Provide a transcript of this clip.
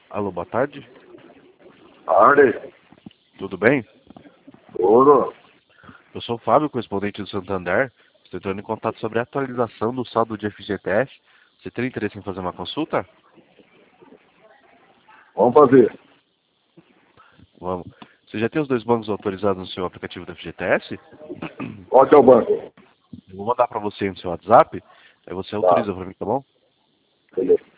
Alô, boa tarde. Tarde. Tudo bem? Tudo. Eu sou o Fábio, correspondente do Santander. Estou entrando em contato sobre a atualização do saldo de FGTS. Você tem interesse em fazer uma consulta? Vamos fazer. Vamos. Você já tem os dois bancos autorizados no seu aplicativo do FGTS? Qual que é o banco? Eu vou mandar para você no seu WhatsApp. Aí você autoriza para mim, tá bom? Beleza.